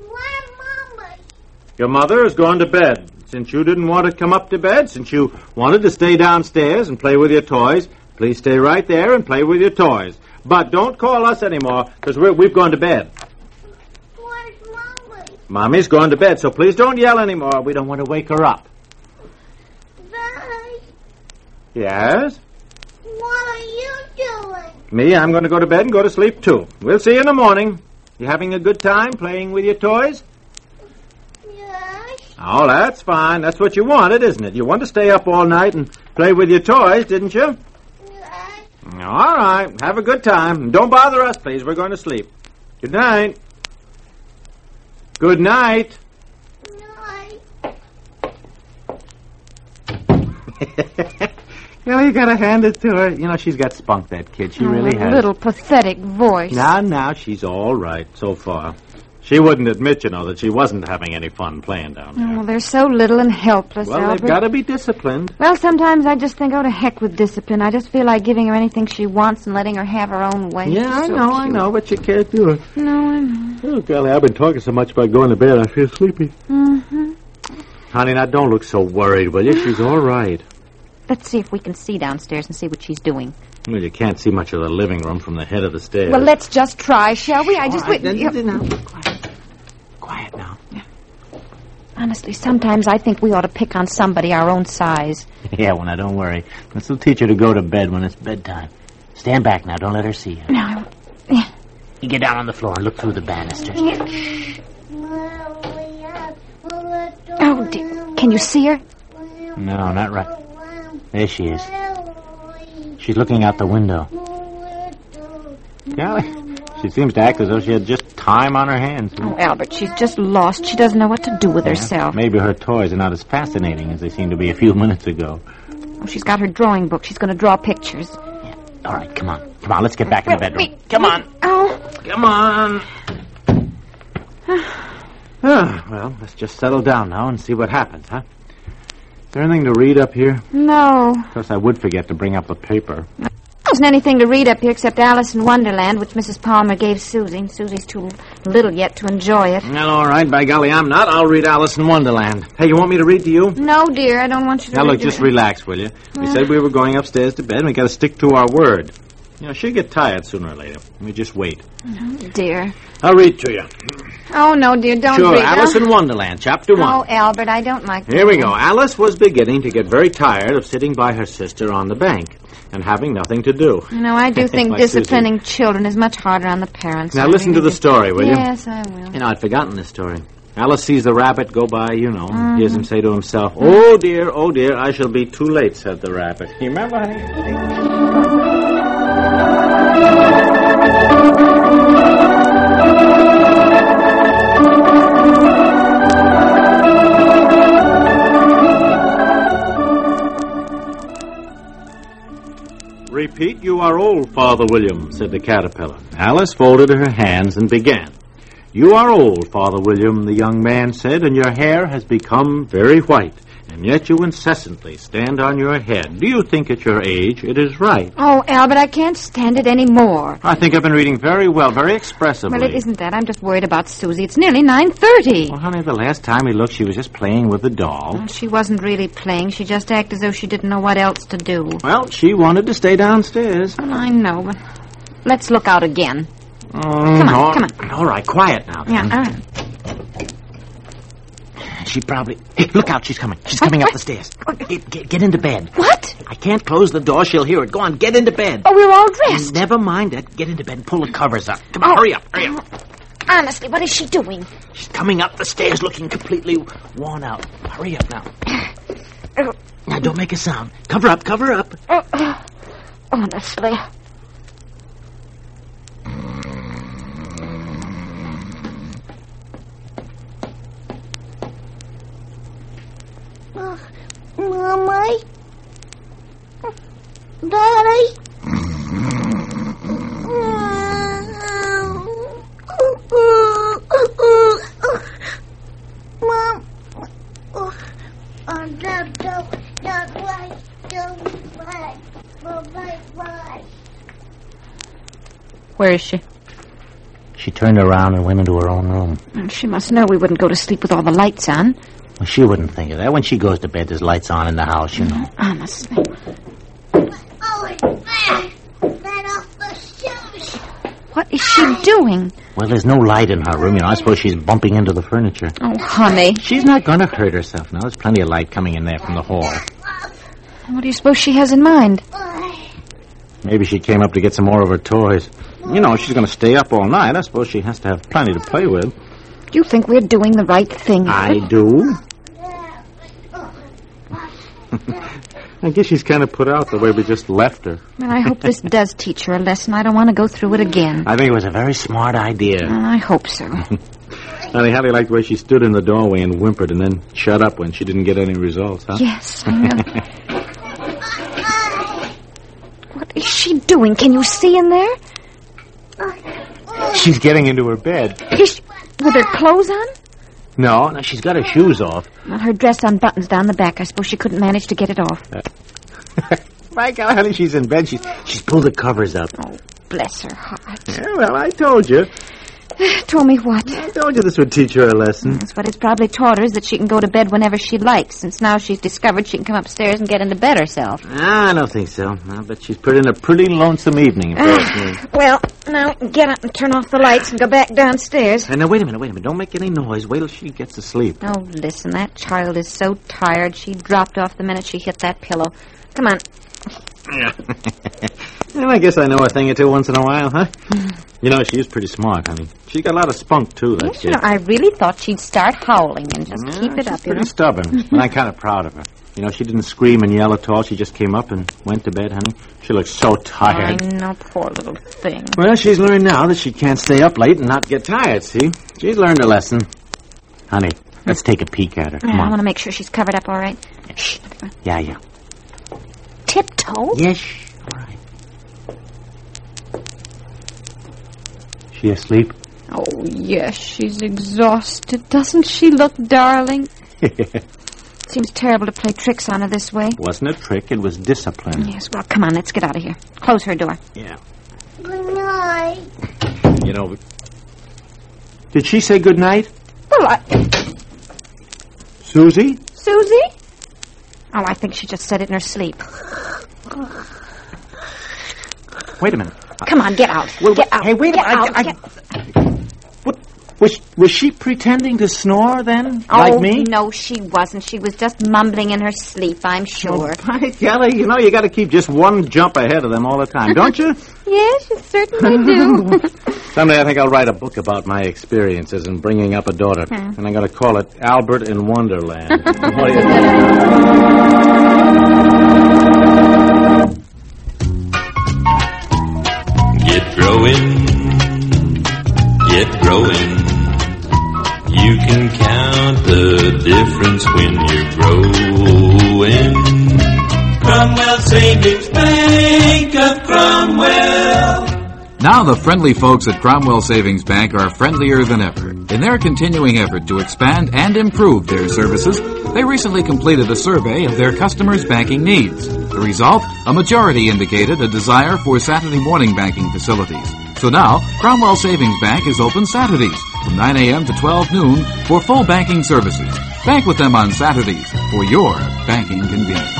Your mother has gone to bed. Since you didn't want to come up to bed, since you wanted to stay downstairs and play with your toys, please stay right there and play with your toys. But don't call us anymore, because we've gone to bed. Where's Mommy? Mommy's gone to bed, so please don't yell anymore. We don't want to wake her up. Daddy, Yes? what are you doing? Me, I'm going to go to bed and go to sleep, too. We'll see you in the morning. You having a good time playing with your toys? Yes. Oh, that's fine. That's what you wanted, isn't it? You wanted to stay up all night and play with your toys, didn't you? Yes. All right. Have a good time. Don't bother us, please. We're going to sleep. Good night. Good night. You got to hand it to her. You know, she's got spunk, that kid. She really has. Little pathetic voice. Now, she's all right so far. She wouldn't admit, that she wasn't having any fun playing down there. Oh, they're so little and helpless, Well, Albert. they've got to be disciplined. Well, sometimes I just think, to heck with discipline. I just feel like giving her anything she wants and letting her have her own way. Yeah, She's so I cute. know, but you can't do it. No, I know. Oh, golly, I've been talking so much about going to bed, I feel sleepy. Mm-hmm. Honey, now don't look so worried, will you? She's all right. Let's see if we can see downstairs and see what she's doing. Well, you can't see much of the living room from the head of the stairs. Well, let's just try, shall we? I just wait. Quiet now. Honestly, sometimes I think we ought to pick on somebody our own size. Yeah, well, now, don't worry. Let's teach her to go to bed when it's bedtime. Stand back now. Don't let her see you. No. You get down on the floor and look through the banisters. Oh, dear. Can you see her? No, not right. There she is. She's looking out the window. Golly, she seems to act as though she had just time on her hands. Oh, Albert, she's just lost. She doesn't know what to do with herself. Maybe her toys are not as fascinating as they seemed to be a few minutes ago. Oh, she's got her drawing book. She's going to draw pictures. Yeah. All right, come on. Come on, let's get back in the bedroom. Come on. Oh. Come on. Well, let's just settle down now and see what happens, huh? Is there anything to read up here? No. Of course, I would forget to bring up a paper. There wasn't anything to read up here except Alice in Wonderland, which Mrs. Palmer gave Susie. Susie's too little yet to enjoy it. Well, all right. By golly, I'm not. I'll read Alice in Wonderland. Hey, you want me to read to you? No, dear. I don't want you to Now, read look, just relax, will you? We said we were going upstairs to bed, and we got to stick to our word. You know, she'll get tired sooner or later. We just wait. Oh, dear. I'll read to you. Oh, no, dear, don't Sure, read. Alice in Wonderland, Chapter 1. Oh, Albert, I don't like that. Here we go. Alice was beginning to get very tired of sitting by her sister on the bank and having nothing to do. You know, I do think Like disciplining children is much harder on the parents. Now, listen to the story, will you? Yes, I will. You know, I'd forgotten this story. Alice sees the rabbit go by, you know, and hears him say to himself, oh, dear, I shall be too late, said the rabbit. You remember, honey? Repeat, you are old, Father William, said the caterpillar. Alice folded her hands and began. You are old, Father William, the young man said, and your hair has become very white, and yet you incessantly stand on your head. Do you think at your age it is right? Oh, Albert, I can't stand it any more. I think I've been reading very well, very expressively. Well, it isn't that. I'm just worried about Susie. It's nearly 9:30. Well, honey, the last time we looked, she was just playing with the doll. Well, she wasn't really playing. She just acted as though she didn't know what else to do. Well, she wanted to stay downstairs. Well, I know, but let's look out again. Come on. All right, quiet now, then. Yeah, She probably... Hey, look out, she's coming. She's coming up the stairs. Get into bed. What? I can't close the door. She'll hear it. Go on, get into bed. Oh, we're all dressed. Never mind that. Get into bed and pull the covers up. Come on, hurry up. Honestly, what is she doing? She's coming up the stairs looking completely worn out. Hurry up now. Now, don't make a sound. Cover up. Honestly. Mommy? Daddy? Mom? Where is she? She turned around and went into her own room. She must know we wouldn't go to sleep with all the lights on. Well, she wouldn't think of that. When she goes to bed, there's lights on in the house, you know. Honestly. Oh, it's bad. That off the shoes. What is she doing? Well, there's no light in her room. You know, I suppose she's bumping into the furniture. Oh, honey. She's not going to hurt herself now. There's plenty of light coming in there from the hall. What do you suppose she has in mind? Maybe she came up to get some more of her toys. You know, she's going to stay up all night. I suppose she has to have plenty to play with. Do you think we're doing the right thing? I do. I guess she's kind of put out the way we just left her. Well, I hope this does teach her a lesson. I don't want to go through it again. I think it was a very smart idea. Well, I hope so. Honey, how do you like the way she stood in the doorway and whimpered and then shut up when she didn't get any results, huh? Yes, I know. What is she doing? Can you see in there? She's getting into her bed. With her clothes on? No, she's got her shoes off. Well, her dress unbuttons down the back. I suppose she couldn't manage to get it off. My God, honey, she's in bed. She's pulled the covers up. Oh, bless her heart. Yeah, well, I told you. Told me what? I told you this would teach her a lesson. That's what it's probably taught her, is that she can go to bed whenever she likes, since now she's discovered she can come upstairs and get into bed herself. I don't think so. I bet she's put in a pretty lonesome evening. If you ask me. Well, now get up and turn off the lights and go back downstairs. Hey, now, wait a minute. Don't make any noise. Wait till she gets to sleep. Oh, listen, that child is so tired. She dropped off the minute she hit that pillow. Come on. Well, I guess I know a thing or two once in a while, huh? You know, she is pretty smart, honey. She's got a lot of spunk, too, that Yes, kid. I really thought she'd start howling and just keep it up, She's pretty stubborn, and I'm kind of proud of her. You know, she didn't scream and yell at all. She just came up and went to bed, honey. She looks so tired. I know, poor little thing. Well, she's learned now that she can't stay up late and not get tired, see? She's learned a lesson. Honey, let's take a peek at her. Come I on. want to make sure she's covered up all right. Shh. Yeah. Tiptoe? Yes. All right. She asleep? Oh, yes, she's exhausted. Doesn't she look darling? Seems terrible to play tricks on her this way. Wasn't a trick, it was discipline. Yes, well, come on, let's get out of here. Close her door. Yeah. Good night. You know, did she say good night? Well, Susie? Susie? Oh, I think she just said it in her sleep. Wait a minute. Come on, get out. Get out. Hey, wait a minute. What? Was she pretending to snore then? Like me? Oh, no, she wasn't. She was just mumbling in her sleep, I'm sure. Oh, by golly, you know you got to keep just one jump ahead of them all the time, don't you? Yes, you certainly do. Someday I think I'll write a book about my experiences in bringing up a daughter. And I'm going to call it Albert in Wonderland. What do you think? Get growing. You can count the difference when you're growing. Cromwell Savings Bank of Cromwell. Now the friendly folks at Cromwell Savings Bank are friendlier than ever. In their continuing effort to expand and improve their services, they recently completed a survey of their customers' banking needs. The result, a majority indicated a desire for Saturday morning banking facilities. So now, Cromwell Savings Bank is open Saturdays from 9 a.m. to 12 noon for full banking services. Bank with them on Saturdays for your banking convenience.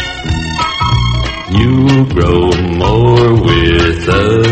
You grow more with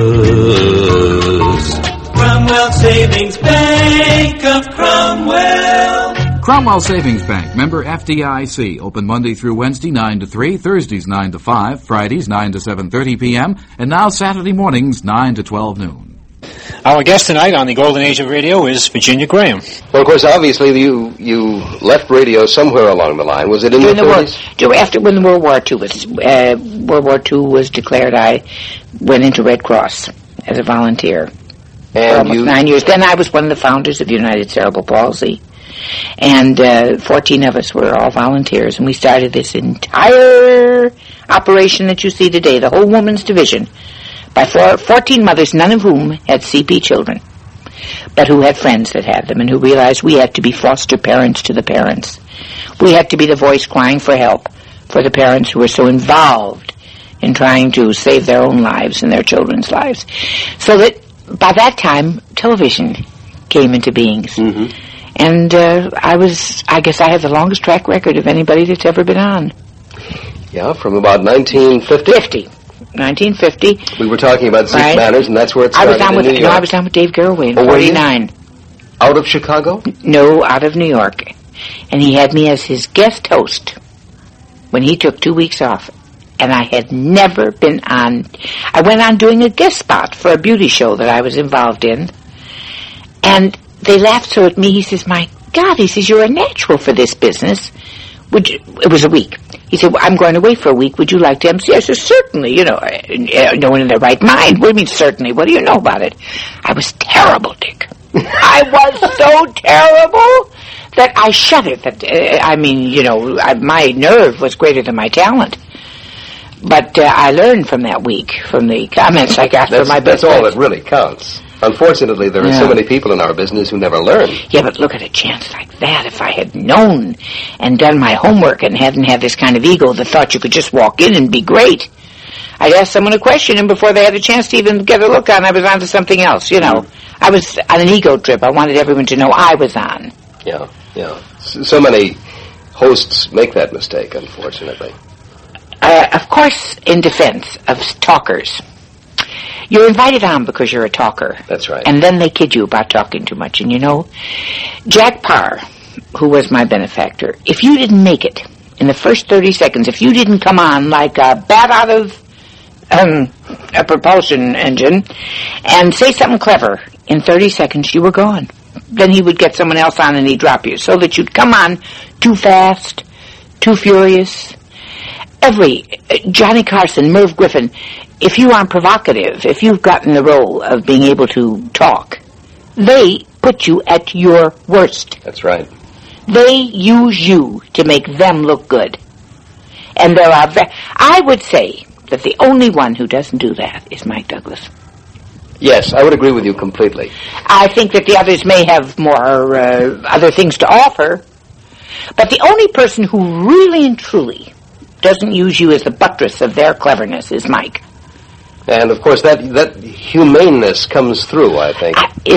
us. Cromwell Savings Bank of Cromwell. Cromwell Savings Bank, member FDIC, open Monday through Wednesday 9 to 3, Thursdays 9 to 5, Fridays 9 to 7:30 p.m., and now Saturday mornings 9 to 12 noon. Our guest tonight on the Golden Age of Radio is Virginia Graham. Well, of course, obviously you left radio somewhere along the line. Was it in the 30s? After when World War II was declared, I went into Red Cross as a volunteer for almost 9 years. Then I was one of the founders of United Cerebral Palsy. And 14 of us were all volunteers, and we started this entire operation that you see today, the whole women's division, by 14 mothers, none of whom had CP children, but who had friends that had them, and who realized we had to be foster parents to the parents. We had to be the voice crying for help for the parents who were so involved in trying to save their own lives and their children's lives. So that by that time, television came into being. Mm-hmm. And I guess I have the longest track record of anybody that's ever been on. Yeah, from about 1950? 1950. We were talking about Zeke Manners, and that's where it started I was on with Dave Garroway in 49. Out of Chicago? No, out of New York. And he had me as his guest host when he took 2 weeks off. And I had never been on. I went on doing a guest spot for a beauty show that I was involved in. And they laughed so at me. He says, "My God," he says, "you're a natural for this business." It was a week. He said, "I'm going away for a week. Would you like to MC?" I said, "Certainly. No one in their right mind." What do you mean, certainly? What do you know about it? I was terrible, Dick. I was so terrible that I shuddered. My nerve was greater than my talent. But I learned from that week, from the comments I got from my business. That's all that really counts. Unfortunately, there are so many people in our business who never learn. Yeah, but look at a chance like that. If I had known and done my homework and hadn't had this kind of ego that thought you could just walk in and be great, I'd ask someone a question, and before they had a chance to even get a look on, I was on to something else, I was on an ego trip. I wanted everyone to know I was on. Yeah. So many hosts make that mistake, unfortunately. Of course, in defense of talkers, you're invited on because you're a talker. That's right. And then they kid you about talking too much. And Jack Parr, who was my benefactor, if you didn't make it in the first 30 seconds, if you didn't come on like a bat out of a propulsion engine and say something clever, in 30 seconds you were gone. Then he would get someone else on and he'd drop you, so that you'd come on too fast, too furious. Johnny Carson, Merv Griffin, if you aren't provocative, if you've gotten the role of being able to talk, they put you at your worst. That's right. They use you to make them look good. And I would say that the only one who doesn't do that is Mike Douglas. Yes, I would agree with you completely. I think that the others may have more other things to offer, but the only person who really and truly doesn't use you as the buttress of their cleverness is Mike. And, of course, that humaneness comes through, I think.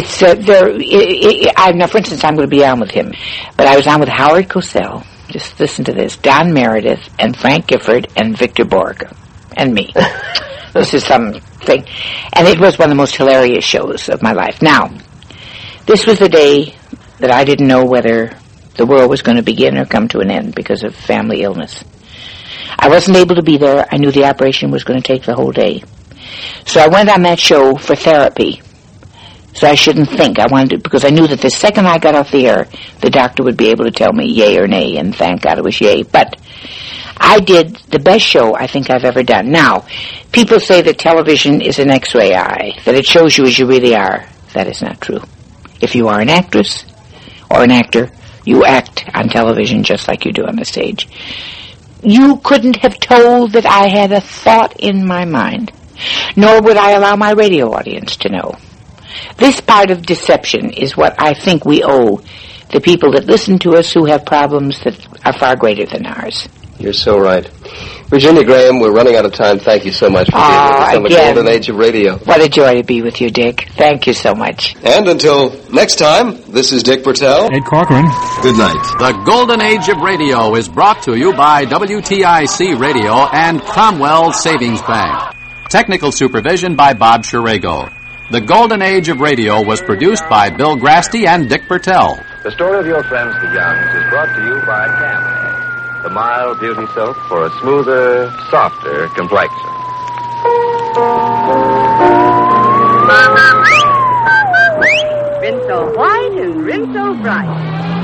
Now, for instance, I'm going to be on with him, but I was on with Howard Cosell, just listen to this, Don Meredith, and Frank Gifford, and Victor Borg, and me. This is something. And it was one of the most hilarious shows of my life. Now, this was the day that I didn't know whether the world was going to begin or come to an end because of family illness. I wasn't able to be there. I knew the operation was going to take the whole day. So I went on that show for therapy. So I shouldn't think. I wanted to, because I knew that the second I got off the air, the doctor would be able to tell me yay or nay, and thank God it was yay. But I did the best show I think I've ever done. Now, people say that television is an X-ray eye, that it shows you as you really are. That is not true. If you are an actress or an actor, you act on television just like you do on the stage. You couldn't have told that I had a thought in my mind, nor would I allow my radio audience to know. This part of deception is what I think we owe the people that listen to us who have problems that are far greater than ours. You're so right. Virginia Graham, we're running out of time. Thank you so much for being with us on the Golden Age of Radio. What a joy to be with you, Dick. Thank you so much. And until next time, this is Dick Bertel. Ed Corcoran. Good night. The Golden Age of Radio is brought to you by WTIC Radio and Cromwell Savings Bank. Technical supervision by Bob Shirego. The Golden Age of Radio was produced by Bill Grasty and Dick Bertel. The story of your friends, the Youngs, is brought to you by Camel, the mild beauty soap for a smoother, softer complexion. Rinse so white and rinse so bright.